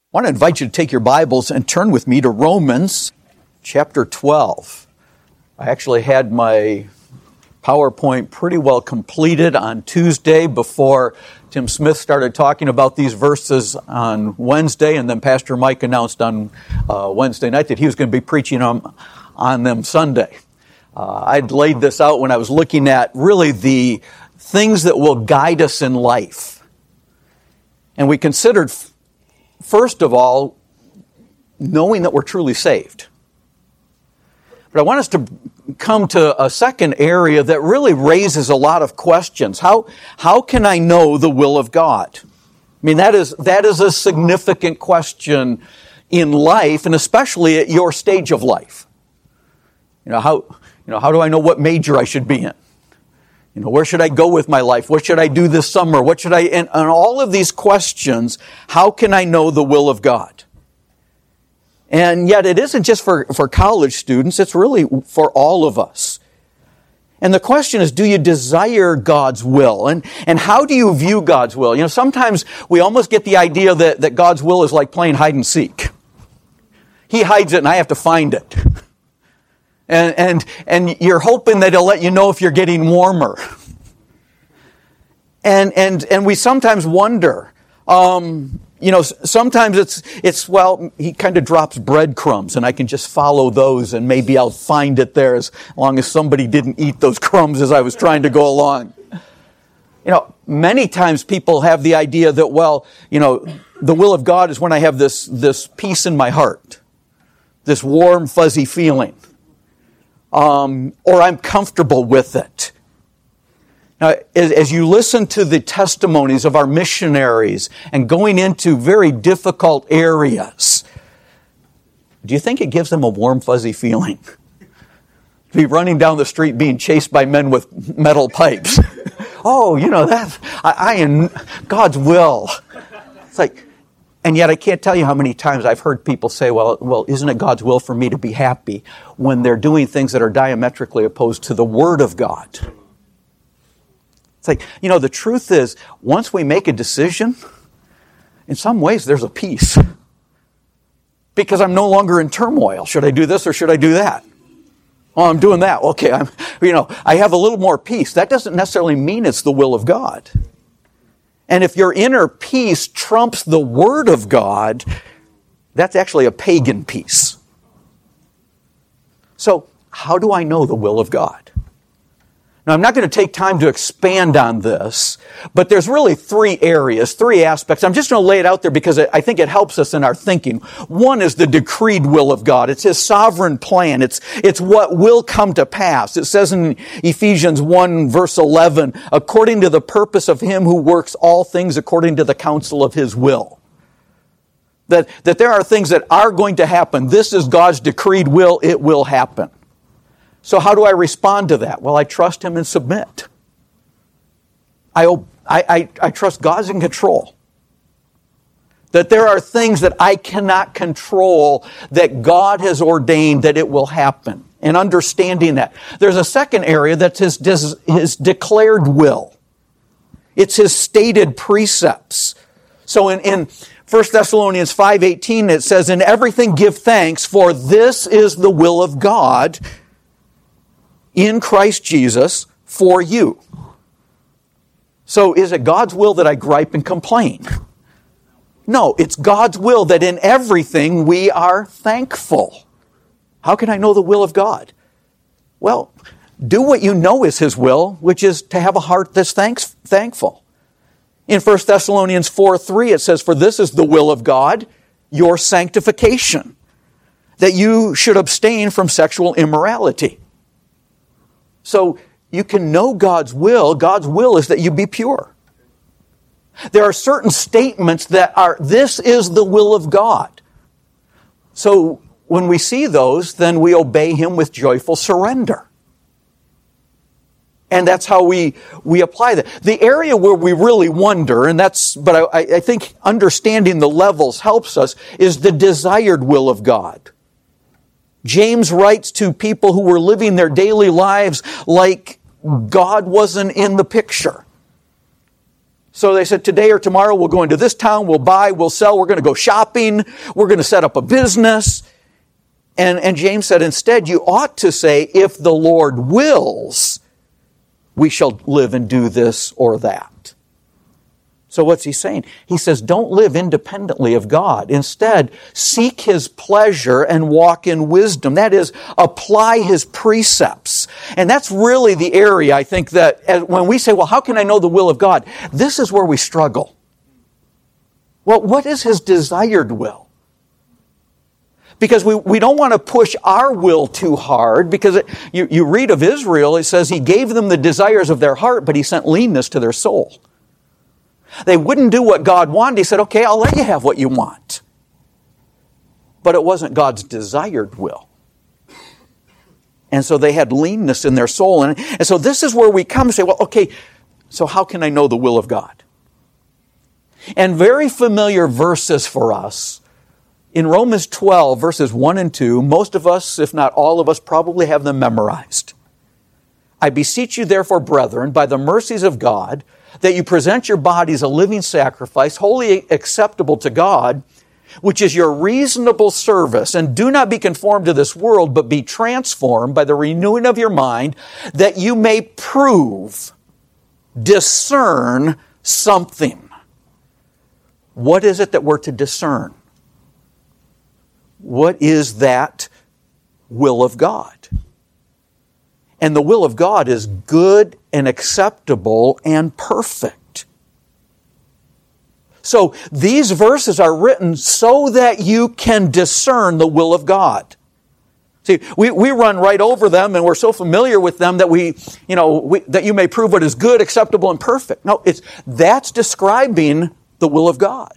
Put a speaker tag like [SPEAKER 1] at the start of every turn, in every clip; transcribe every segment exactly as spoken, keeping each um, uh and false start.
[SPEAKER 1] I want to invite you to take your Bibles and turn with me to Romans chapter twelve. I actually had my PowerPoint pretty well completed on Tuesday before Tim Smith started talking about these verses on Wednesday, and then Pastor Mike announced on uh, Wednesday night that he was going to be preaching on, on them Sunday. Uh, I'd laid this out when I was looking at really the things that will guide us in life. And we considered, first of all, knowing that we're truly saved. But I want us to come to a second area that really raises a lot of questions. How, how can I know the will of God? I mean, that is, that is a significant question in life, and especially at your stage of life. You know, how, you know, how do I know what major I should be in? You know, where should I go with my life? What should I do this summer? What should I, and, and all of these questions, how can I know the will of God? And yet it isn't just for, for college students, it's really for all of us. And the question is, do you desire God's will? And, and how do you view God's will? You know, sometimes we almost get the idea that, that God's will is like playing hide and seek. He hides it and I have to find it. And, and, and you're hoping that He'll let you know if you're getting warmer. And, and, and we sometimes wonder, um, you know, sometimes it's, it's, well, He kind of drops breadcrumbs and I can just follow those and maybe I'll find it there as long as somebody didn't eat those crumbs as I was trying to go along. You know, many times people have the idea that, well, you know, the will of God is when I have this, this peace in my heart, this warm, fuzzy feeling, um, or I'm comfortable with it. Now, as you listen to the testimonies of our missionaries and going into very difficult areas, do you think it gives them a warm, fuzzy feeling? To be running down the street being chased by men with metal pipes. Oh, you know, that, I, I am God's will. It's like, and yet I can't tell you how many times I've heard people say, well, well, isn't it God's will for me to be happy, when they're doing things that are diametrically opposed to the Word of God? It's like, you know, the truth is, once we make a decision, in some ways there's a peace. Because I'm no longer in turmoil. Should I do this or should I do that? Oh, I'm doing that. Okay, I'm, you know, I have a little more peace. That doesn't necessarily mean it's the will of God. And if your inner peace trumps the Word of God, that's actually a pagan peace. So, how do I know the will of God? Now, I'm not going to take time to expand on this, but there's really three areas, three aspects. I'm just going to lay it out there because I think it helps us in our thinking. One is the decreed will of God. It's His sovereign plan. It's, it's what will come to pass. It says in Ephesians one, verse eleven, according to the purpose of Him who works all things according to the counsel of His will. That, that there are things that are going to happen. This is God's decreed will. It will happen. So how do I respond to that? Well, I trust Him and submit. I, I, I, I trust God's in control. That there are things that I cannot control that God has ordained that it will happen. And understanding that. There's a second area that's His, his declared will. It's His stated precepts. So in, in First Thessalonians five eighteen it says, in everything give thanks, for this is the will of God in Christ Jesus for you. So is it God's will that I gripe and complain? No, it's God's will that in everything we are thankful. How can I know the will of God? Well, do what you know is His will, which is to have a heart that's thanks, thankful. In First Thessalonians four three it says, for this is the will of God, your sanctification, that you should abstain from sexual immorality. So you can know God's will. God's will is that you be pure. There are certain statements that are, this is the will of God. So when we see those, then we obey Him with joyful surrender. And that's how we, we apply that. The area where we really wonder, and that's, but I, I think understanding the levels helps us, is the desired will of God. James writes to people who were living their daily lives like God wasn't in the picture. So they said, today or tomorrow we'll go into this town, we'll buy, we'll sell, we're going to go shopping, we're going to set up a business. And, and James said, instead, you ought to say, if the Lord wills, we shall live and do this or that. So what's he saying? He says, don't live independently of God. Instead, seek His pleasure and walk in wisdom. That is, apply His precepts. And that's really the area, I think, that when we say, well, how can I know the will of God? This is where we struggle. Well, what is His desired will? Because we, we don't want to push our will too hard, because it, you, you read of Israel, it says He gave them the desires of their heart, but He sent leanness to their soul. They wouldn't do what God wanted. He said, okay, I'll let you have what you want. But it wasn't God's desired will. And so they had leanness in their soul. And, and so this is where we come and say, well, okay, so how can I know the will of God? And very familiar verses for us. In Romans twelve, verses one and two, most of us, if not all of us, probably have them memorized. I beseech you, therefore, brethren, by the mercies of God, that you present your bodies a living sacrifice, wholly acceptable to God, which is your reasonable service. And do not be conformed to this world, but be transformed by the renewing of your mind, that you may prove, discern something. What is it that we're to discern? What is that will of God? And the will of God is good and acceptable and perfect. So these verses are written so that you can discern the will of God. See, we, we run right over them and we're so familiar with them that we, you know, we, that you may prove what is good, acceptable, and perfect. No, it's, that's describing the will of God.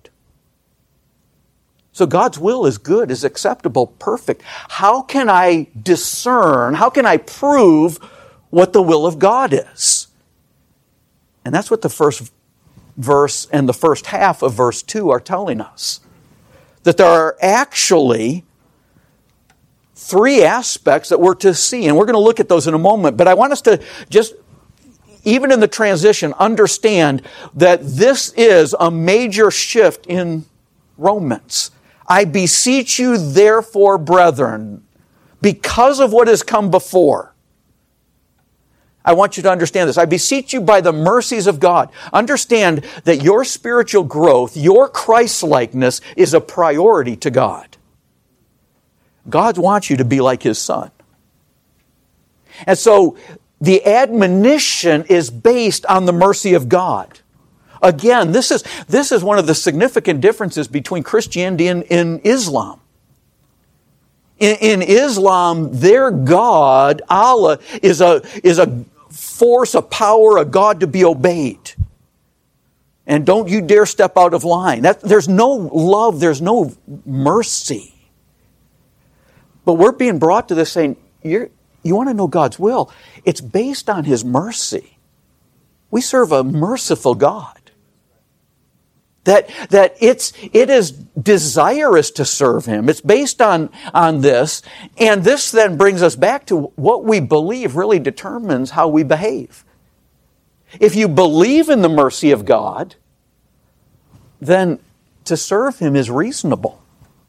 [SPEAKER 1] So God's will is good, is acceptable, perfect. How can I discern, how can I prove what the will of God is? And that's what the first verse and the first half of verse two are telling us. That there are actually three aspects that we're to see, and we're going to look at those in a moment. But I want us to just, even in the transition, understand that this is a major shift in Romans. I beseech you, therefore, brethren, because of what has come before. I want you to understand this. I beseech you by the mercies of God. Understand that your spiritual growth, your Christ-likeness, is a priority to God. God wants you to be like His Son. And so the admonition is based on the mercy of God. Again, this is, this is one of the significant differences between Christianity and, and Islam. In, in Islam, their God, Allah, is a, is a force, a power, a God to be obeyed. And don't you dare step out of line. That, there's no love, there's no mercy. But we're being brought to this saying, you're, you want to know God's will? It's based on His mercy. We serve a merciful God. That, that it's, it is desirous to serve Him. It's based on, on this. And this then brings us back to what we believe really determines how we behave. If you believe in the mercy of God, then to serve Him is reasonable.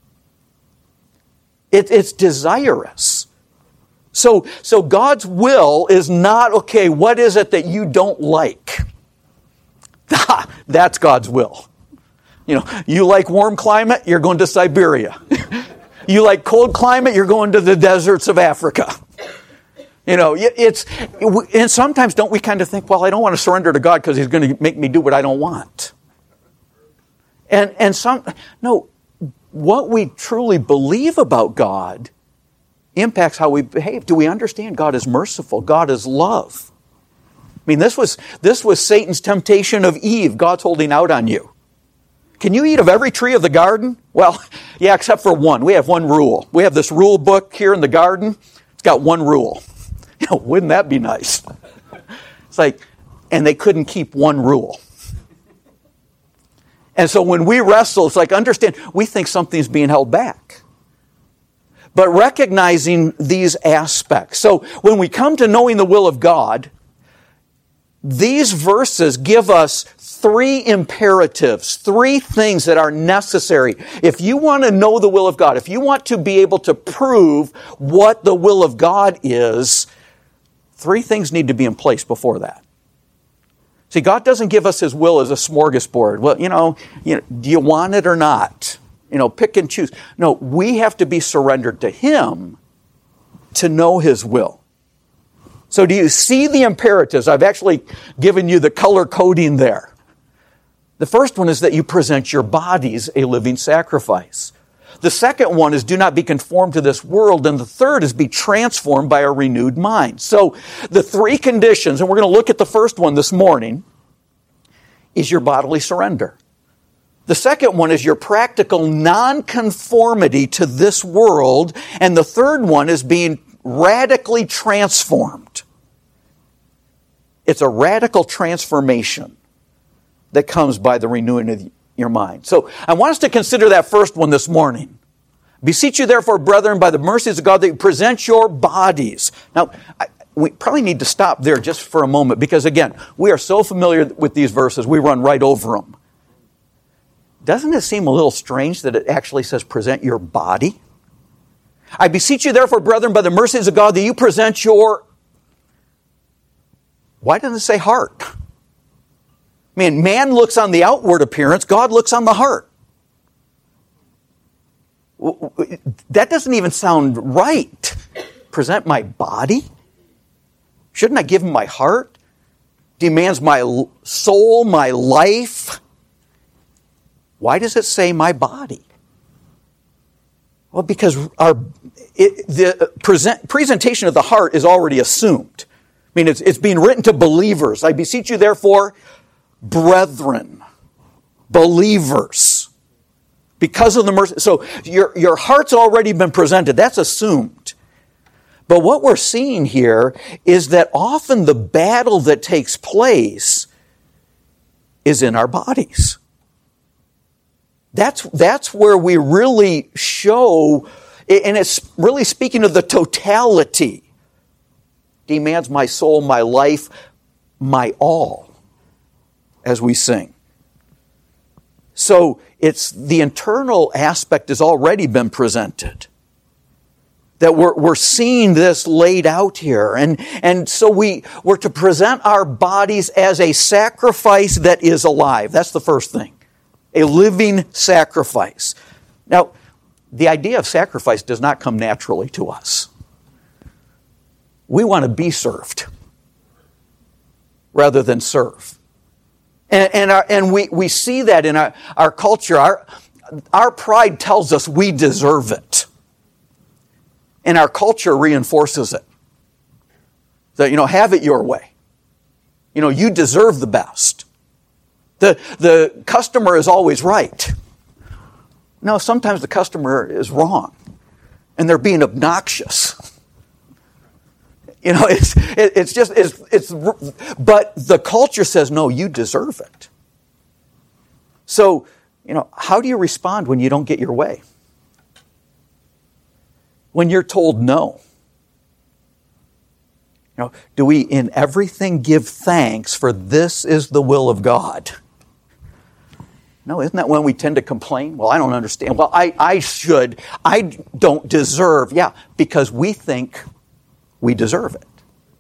[SPEAKER 1] It, it's desirous. So, so God's will is not, okay, what is it that you don't like? That's God's will. You know, you like warm climate, you're going to Siberia. You like cold climate, you're going to the deserts of Africa. You know, it's, and sometimes don't we kind of think, well, I don't want to surrender to God because He's going to make me do what I don't want. And, and some, no, what we truly believe about God impacts how we behave. Do we understand God is merciful? God is love. I mean, this was, this was Satan's temptation of Eve. God's holding out on you. Can you eat of every tree of the garden? Well, yeah, except for one. We have one rule. We have this rule book here in the garden. It's got one rule. You know, wouldn't that be nice? It's like, and they couldn't keep one rule. And so when we wrestle, it's like, understand, we think something's being held back. But recognizing these aspects. So when we come to knowing the will of God, these verses give us three imperatives, three things that are necessary. If you want to know the will of God, if you want to be able to prove what the will of God is, three things need to be in place before that. See, God doesn't give us His will as a smorgasbord. Well, you know, you know, do you want it or not? You know, pick and choose. No, we have to be surrendered to Him to know His will. So do you see the imperatives? I've actually given you the color coding there. The first one is that you present your bodies a living sacrifice. The second one is do not be conformed to this world. And the third is be transformed by a renewed mind. So the three conditions, and we're going to look at the first one this morning, is your bodily surrender. The second one is your practical nonconformity to this world. And the third one is being radically transformed. It's a radical transformation that comes by the renewing of your mind. So I want us to consider that first one this morning. Beseech you therefore, brethren, by the mercies of God, that you present your bodies. Now, I, we probably need to stop there just for a moment because, again, we are so familiar with these verses, we run right over them. Doesn't it seem a little strange that it actually says present your body? I beseech you therefore, brethren, by the mercies of God, that you present your... Why doesn't it say heart? I mean, man looks on the outward appearance, God looks on the heart. That doesn't even sound right. Present my body? Shouldn't I give him my heart? Demands my soul, my life? Why does it say my body? Well, because our it, the present, presentation of the heart is already assumed. I mean, it's, it's being written to believers. I beseech you, therefore, brethren, believers, because of the mercy. So your, your heart's already been presented. That's assumed. But what we're seeing here is that often the battle that takes place is in our bodies. That's, that's where we really show, and it's really speaking of the totality. Demands my soul, my life, my all, as we sing. So it's the internal aspect has already been presented. That we're, we're seeing this laid out here. And, and so we, we're to present our bodies as a sacrifice that is alive. That's the first thing. A living sacrifice. Now, the idea of sacrifice does not come naturally to us. We want to be served rather than serve. And, and, our, and we, we see that in our, our culture. Our, our pride tells us we deserve it. And our culture reinforces it. That, you know, have it your way. You know, you deserve the best. The, the customer is always right. No, sometimes the customer is wrong. And they're being obnoxious. You know, it's, it, it's just, it's, it's, but the culture says, no, you deserve it. So, you know, how do you respond when you don't get your way? When you're told no? You know, do we in everything give thanks for this is the will of God? No, isn't that when we tend to complain? Well, I don't understand. Well, I, I should. I don't deserve. Yeah, because we think we deserve it.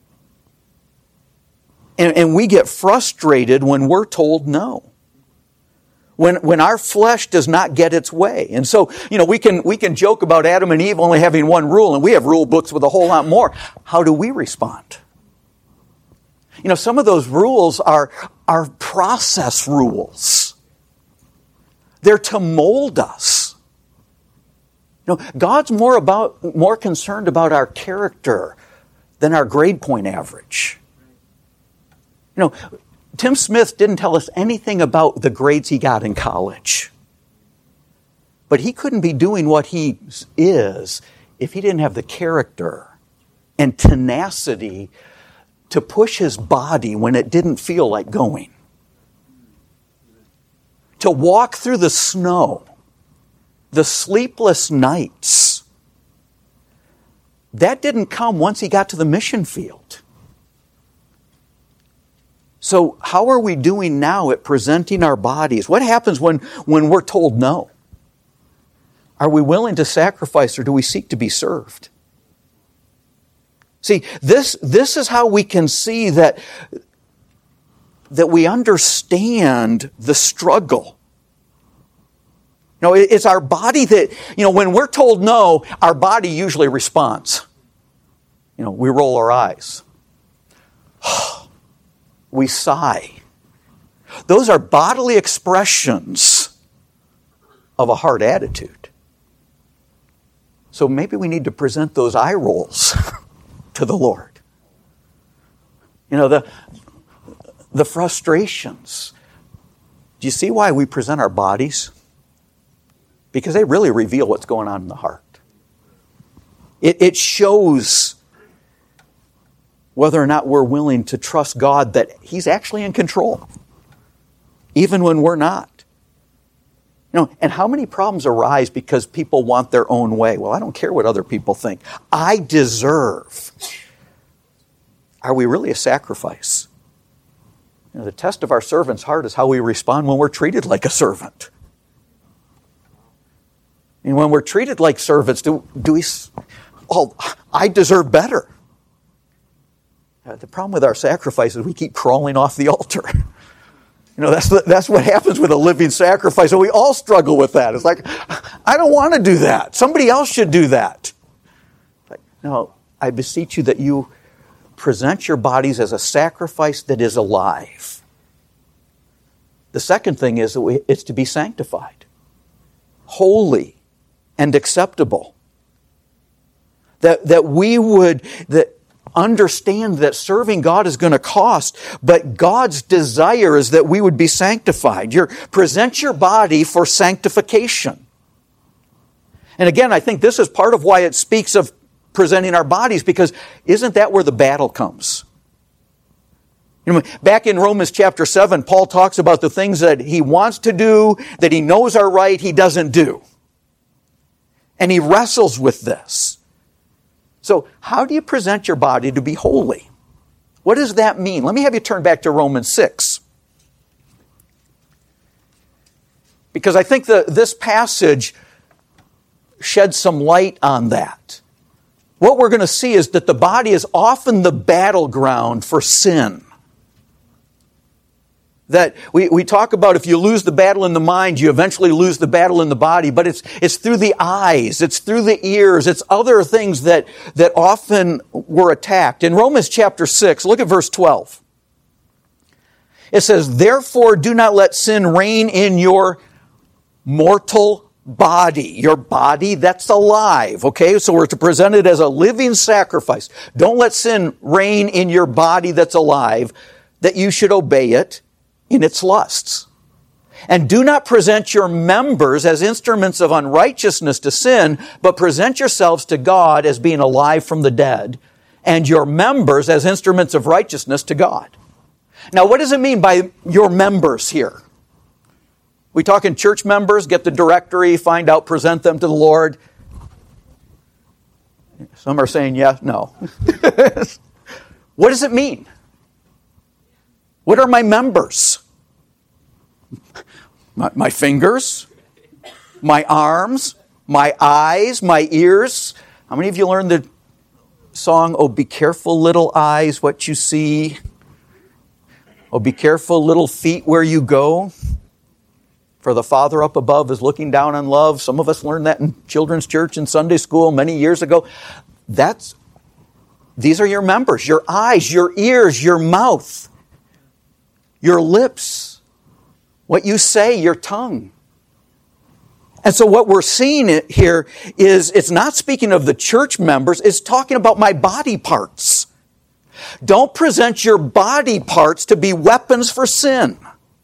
[SPEAKER 1] And, and we get frustrated when we're told no. When, when our flesh does not get its way. And so, you know, we can, we can joke about Adam and Eve only having one rule, and we have rule books with a whole lot more. How do we respond? You know, some of those rules are, are process rules. They're to mold us. You know, God's more about, more concerned about our character than our grade point average. You know, Tim Smith didn't tell us anything about the grades he got in college. But he couldn't be doing what he is if he didn't have the character and tenacity to push his body when it didn't feel like going. To walk through the snow, the sleepless nights. That didn't come once he got to the mission field. So how are we doing now at presenting our bodies? What happens when, when we're told no? Are we willing to sacrifice, or do we seek to be served? See, this, this is how we can see that, that we understand the struggle. You know, it's our body that, you know, when we're told no, our body usually responds. You know, we roll our eyes. We sigh. Those are bodily expressions of a hard attitude. So maybe we need to present those eye rolls to the Lord. You know, the, the frustrations. Do you see why we present our bodies? Because they really reveal what's going on in the heart. It, it shows whether or not we're willing to trust God that He's actually in control, even when we're not. You know, and how many problems arise because people want their own way? Well, I don't care what other people think. I deserve. Are we really a sacrifice? You know, the test of our servant's heart is how we respond when we're treated like a servant. And when we're treated like servants, do, do we, oh, I deserve better. Uh, the problem with our sacrifice is we keep crawling off the altar. You know, that's the, that's what happens with a living sacrifice. And we all struggle with that. It's like, I don't want to do that. Somebody else should do that. Like, no, I beseech you that you present your bodies as a sacrifice that is alive. The second thing is that we, it's to be sanctified, holy, and acceptable. That, that we would that understand that serving God is going to cost, but God's desire is that we would be sanctified. You're, present your body for sanctification. And again, I think this is part of why it speaks of presenting our bodies, because isn't that where the battle comes? You know, back in Romans chapter seven, Paul talks about the things that he wants to do, that he knows are right, he doesn't do. And he wrestles with this. So how do you present your body to be holy? What does that mean? Let me have you turn back to Romans six. Because I think the, this passage sheds some light on that. What we're going to see is that the body is often the battleground for sin. That we, we talk about if you lose the battle in the mind, you eventually lose the battle in the body. But it's it's through the eyes, it's through the ears, it's other things that, that often were attacked. In Romans chapter six, look at verse twelve. It says, therefore do not let sin reign in your mortal body. Your body that's alive, okay? So we're to present it as a living sacrifice. Don't let sin reign in your body that's alive, that you should obey it in its lusts. And do not present your members as instruments of unrighteousness to sin, but present yourselves to God as being alive from the dead, and your members as instruments of righteousness to God. Now, what does it mean by your members here? We talking church members, get the directory, find out, present them to the Lord. Some are saying yes, no. What does it mean? What are my members? My, my fingers, my arms, my eyes, my ears. How many of you learned the song, "Oh, be careful, little eyes, what you see. Oh, be careful, little feet, where you go. For the Father up above is looking down on love." Some of us learned that in children's church and Sunday school many years ago. That's, these are your members, your eyes, your ears, your mouth, your lips, what you say, your tongue. And so what we're seeing here is it's not speaking of the church members, it's talking about my body parts. Don't present your body parts to be weapons for sin.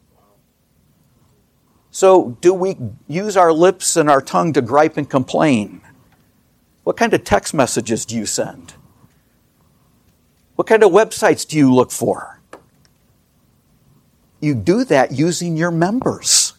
[SPEAKER 1] So do we use our lips and our tongue to gripe and complain? What kind of text messages do you send? What kind of websites do you look for? You do that using your members,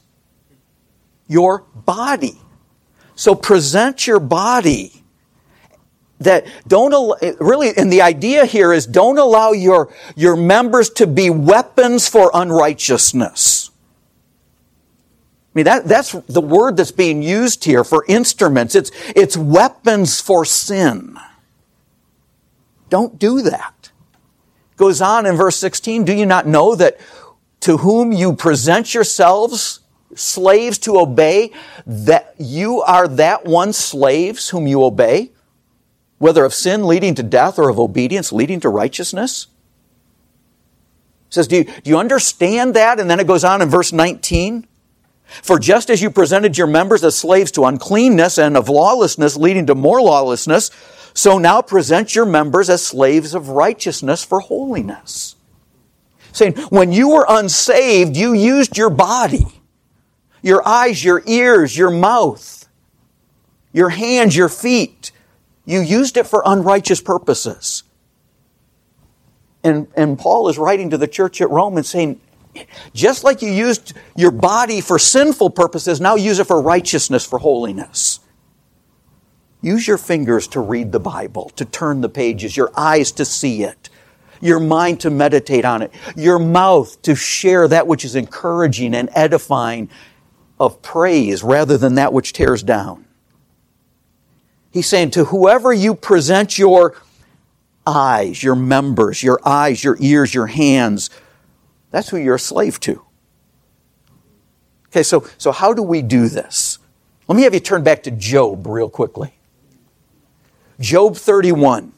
[SPEAKER 1] your body. So present your body that don't, al- really, and the idea here is don't allow your, your members to be weapons for unrighteousness. I mean, that, that's the word that's being used here for instruments. It's, it's weapons for sin. Don't do that. Goes on in verse sixteen, do you not know that to whom you present yourselves slaves to obey, that you are that one slaves whom you obey, whether of sin leading to death or of obedience leading to righteousness? It says, do you, do you understand that? And then it goes on in verse nineteen. For just as you presented your members as slaves to uncleanness and of lawlessness leading to more lawlessness, so now present your members as slaves of righteousness for holiness. Saying, when you were unsaved, you used your body, your eyes, your ears, your mouth, your hands, your feet. You used it for unrighteous purposes. And, and Paul is writing to the church at Rome and saying, just like you used your body for sinful purposes, now use it for righteousness, for holiness. Use your fingers to read the Bible, to turn the pages, your eyes to see it, your mind to meditate on it, your mouth to share that which is encouraging and edifying of praise rather than that which tears down. He's saying to whoever you present your eyes, your members, your eyes, your ears, your hands, that's who you're a slave to. Okay, so, so how do we do this? Let me have you turn back to Job real quickly. Job thirty-one.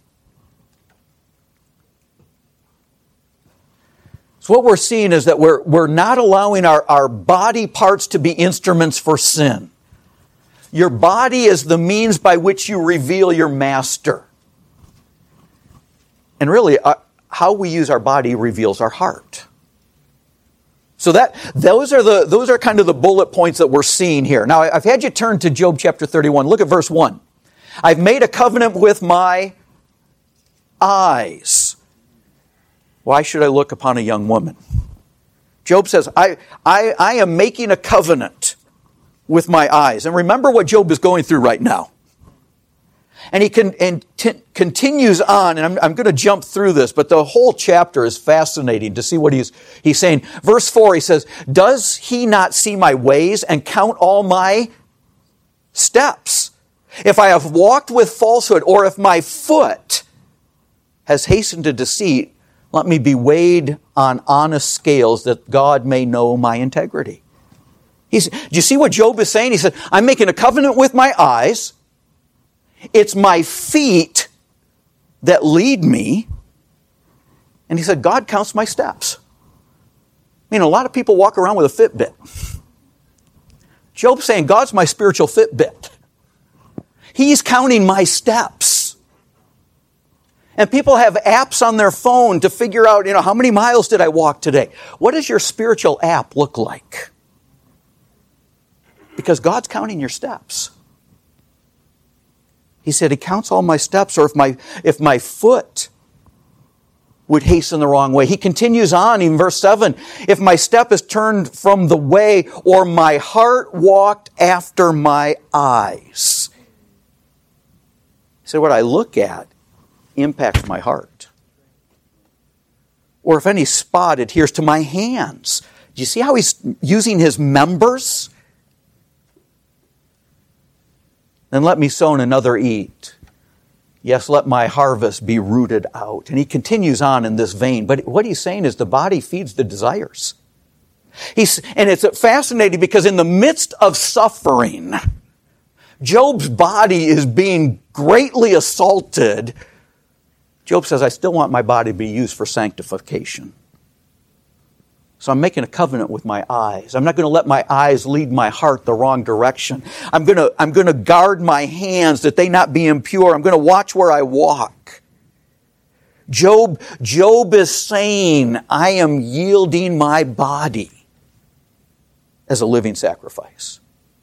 [SPEAKER 1] So what we're seeing is that we're, we're not allowing our, our body parts to be instruments for sin. Your body is the means by which you reveal your master. And really, uh, how we use our body reveals our heart. So that those are the those are kind of the bullet points that we're seeing here. Now, I've had you turn to Job chapter thirty-one. Look at verse one. I've made a covenant with my eyes. Why should I look upon a young woman? Job says, I, I, I am making a covenant with my eyes. And remember what Job is going through right now. And he can, and t- continues on, and I'm, I'm going to jump through this, but the whole chapter is fascinating to see what he's, he's saying. Verse four, he says, does he not see my ways and count all my steps? If I have walked with falsehood, or if my foot has hastened to deceit, let me be weighed on honest scales that God may know my integrity. He's, do you see what Job is saying? He said, I'm making a covenant with my eyes. It's my feet that lead me. And he said, God counts my steps. I mean, a lot of people walk around with a Fitbit. Job's saying, God's my spiritual Fitbit. He's counting my steps. And people have apps on their phone to figure out, you know, how many miles did I walk today? What does your spiritual app look like? Because God's counting your steps. He said, He counts all my steps, or if my, if my foot would hasten the wrong way. He continues on in verse seven, if my step is turned from the way, or my heart walked after my eyes. He said, what I look at impacts my heart. Or if any spot adheres to my hands. Do you see how he's using his members? Then let me sow and another eat. Yes, let my harvest be rooted out. And he continues on in this vein. But what he's saying is the body feeds the desires. He's, and it's fascinating because in the midst of suffering, Job's body is being greatly assaulted. Job says, I still want my body to be used for sanctification. So I'm making a covenant with my eyes. I'm not going to let my eyes lead my heart the wrong direction. I'm going to, I'm going to guard my hands that they not be impure. I'm going to watch where I walk. Job, Job is saying, I am yielding my body as a living sacrifice.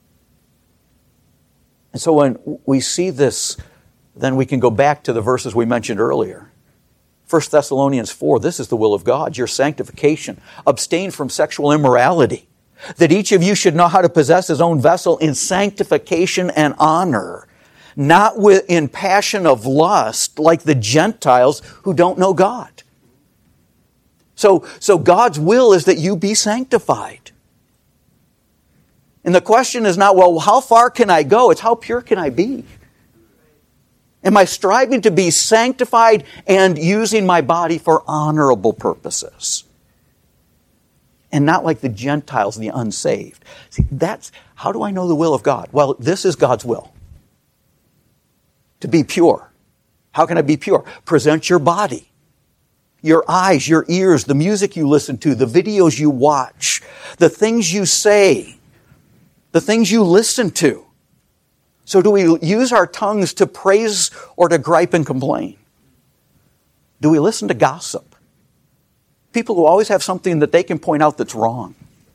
[SPEAKER 1] And so when we see this, then we can go back to the verses we mentioned earlier. First Thessalonians four, this is the will of God, your sanctification. Abstain from sexual immorality, that each of you should know how to possess his own vessel in sanctification and honor, not with, in passion of lust like the Gentiles who don't know God. So, so God's will is that you be sanctified. And the question is not, well, how far can I go? It's how pure can I be? Am I striving to be sanctified and using my body for honorable purposes? And not like the Gentiles, the unsaved. See, that's, how do I know the will of God? Well, this is God's will. To be pure. How can I be pure? Present your body. Your eyes, your ears, the music you listen to, the videos you watch, the things you say, the things you listen to. So do we use our tongues to praise or to gripe and complain? Do we listen to gossip? People who always have something that they can point out that's wrong.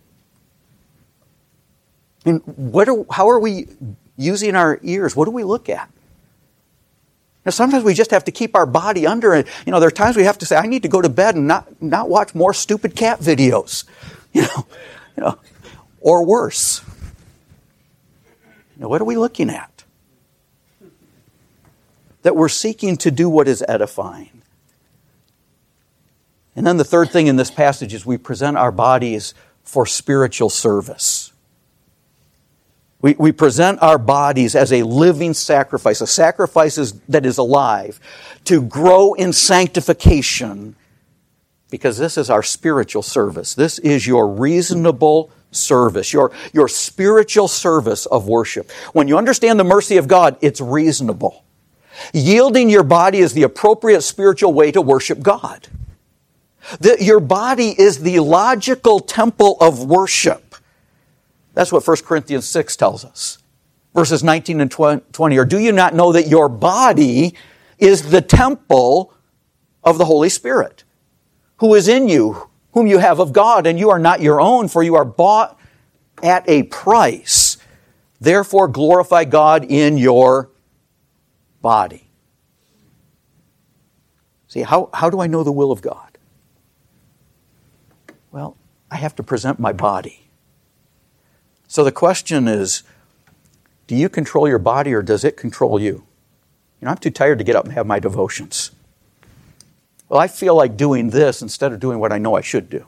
[SPEAKER 1] And what are, how are we using our ears? What do we look at? Now, sometimes we just have to keep our body under it. You know, there are times we have to say, I need to go to bed and not, not watch more stupid cat videos. You know, you know, or worse. You know, what are we looking at? That we're seeking to do what is edifying. And then the third thing in this passage is we present our bodies for spiritual service. We, we present our bodies as a living sacrifice, a sacrifice that is alive, to grow in sanctification, because this is our spiritual service. This is your reasonable service, your, your spiritual service of worship. When you understand the mercy of God, it's reasonable. Yielding your body is the appropriate spiritual way to worship God. The, your body is the logical temple of worship. That's what First Corinthians six tells us. Verses nineteen and twenty. Or do you not know that your body is the temple of the Holy Spirit, who is in you, whom you have of God, and you are not your own, for you are bought at a price. Therefore glorify God in your body. See, how, how do I know the will of God? Well, I have to present my body. So the question is, do you control your body or does it control you? You know, I'm too tired to get up and have my devotions. Well, I feel like doing this instead of doing what I know I should do.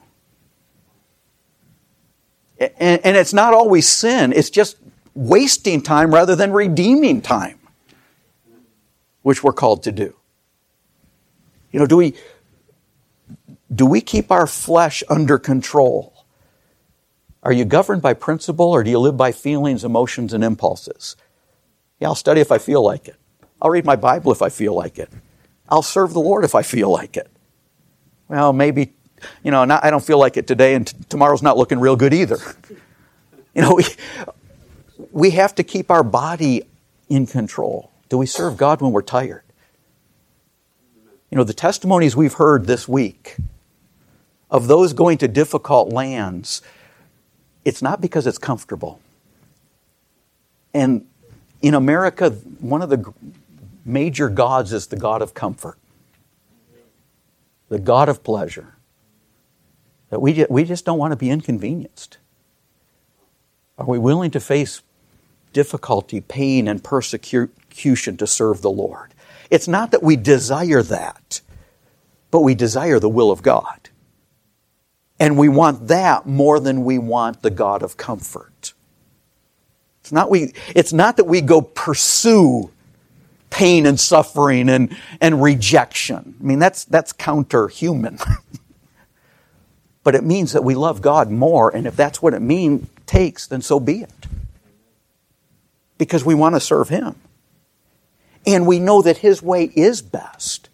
[SPEAKER 1] And, and it's not always sin. It's just wasting time rather than redeeming time, which we're called to do. You know, do we... Do we keep our flesh under control? Are you governed by principle or do you live by feelings, emotions, and impulses? Yeah, I'll study if I feel like it. I'll read my Bible if I feel like it. I'll serve the Lord if I feel like it. Well, maybe, you know, not, I don't feel like it today and t- tomorrow's not looking real good either. You know, we, we have to keep our body in control. Do we serve God when we're tired? You know, the testimonies we've heard this week of those going to difficult lands, it's not because it's comfortable. And in America, one of the major gods is the God of comfort, the God of pleasure. That we we just don't want to be inconvenienced. Are we willing to face difficulty, pain, and persecution to serve the Lord? It's not that we desire that, but we desire the will of God. And we want that more than we want the God of comfort. It's not we. It's not that we go pursue pain and suffering and, and rejection. I mean, that's, that's counter-human. But it means that we love God more, and if that's what it mean, takes, then so be it. Because we want to serve Him. And we know that His way is best.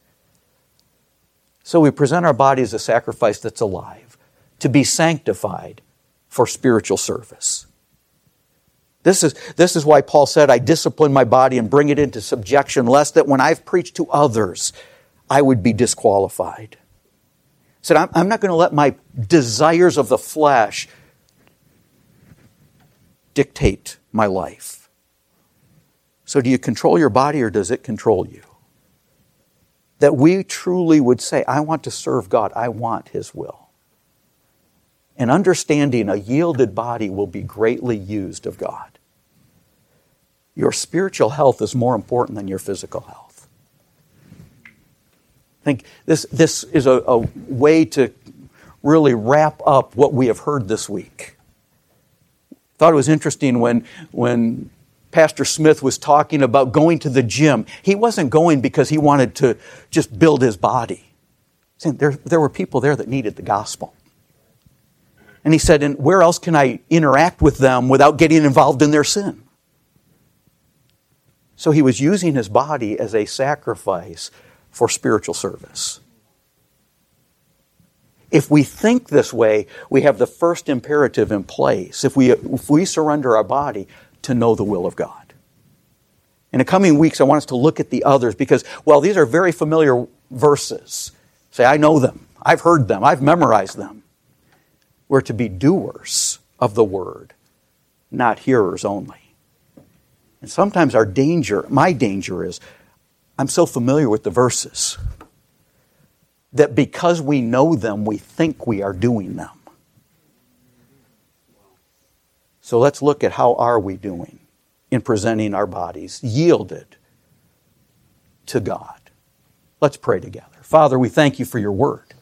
[SPEAKER 1] So we present our body as a sacrifice that's alive, to be sanctified for spiritual service. This is, this is why Paul said, I discipline my body and bring it into subjection, lest that when I've preached to others, I would be disqualified. He said, I'm, I'm not going to let my desires of the flesh dictate my life. So do you control your body or does it control you? That we truly would say, I want to serve God. I want His will. And understanding a yielded body will be greatly used of God. Your spiritual health is more important than your physical health. I think this, this is a, a way to really wrap up what we have heard this week. Thought it was interesting when, when Pastor Smith was talking about going to the gym. He wasn't going because he wanted to just build his body. There, there were people there that needed the gospel. And he said, and where else can I interact with them without getting involved in their sin? So he was using his body as a sacrifice for spiritual service. If we think this way, we have the first imperative in place. If we, if we surrender our body to know the will of God. In the coming weeks, I want us to look at the others because, well, these are very familiar verses. Say, I know them. I've heard them. I've memorized them. We're to be doers of the word, not hearers only. And sometimes our danger, my danger is, I'm so familiar with the verses that because we know them, we think we are doing them. So let's look at how are we doing in presenting our bodies yielded to God. Let's pray together. Father, we thank you for your word.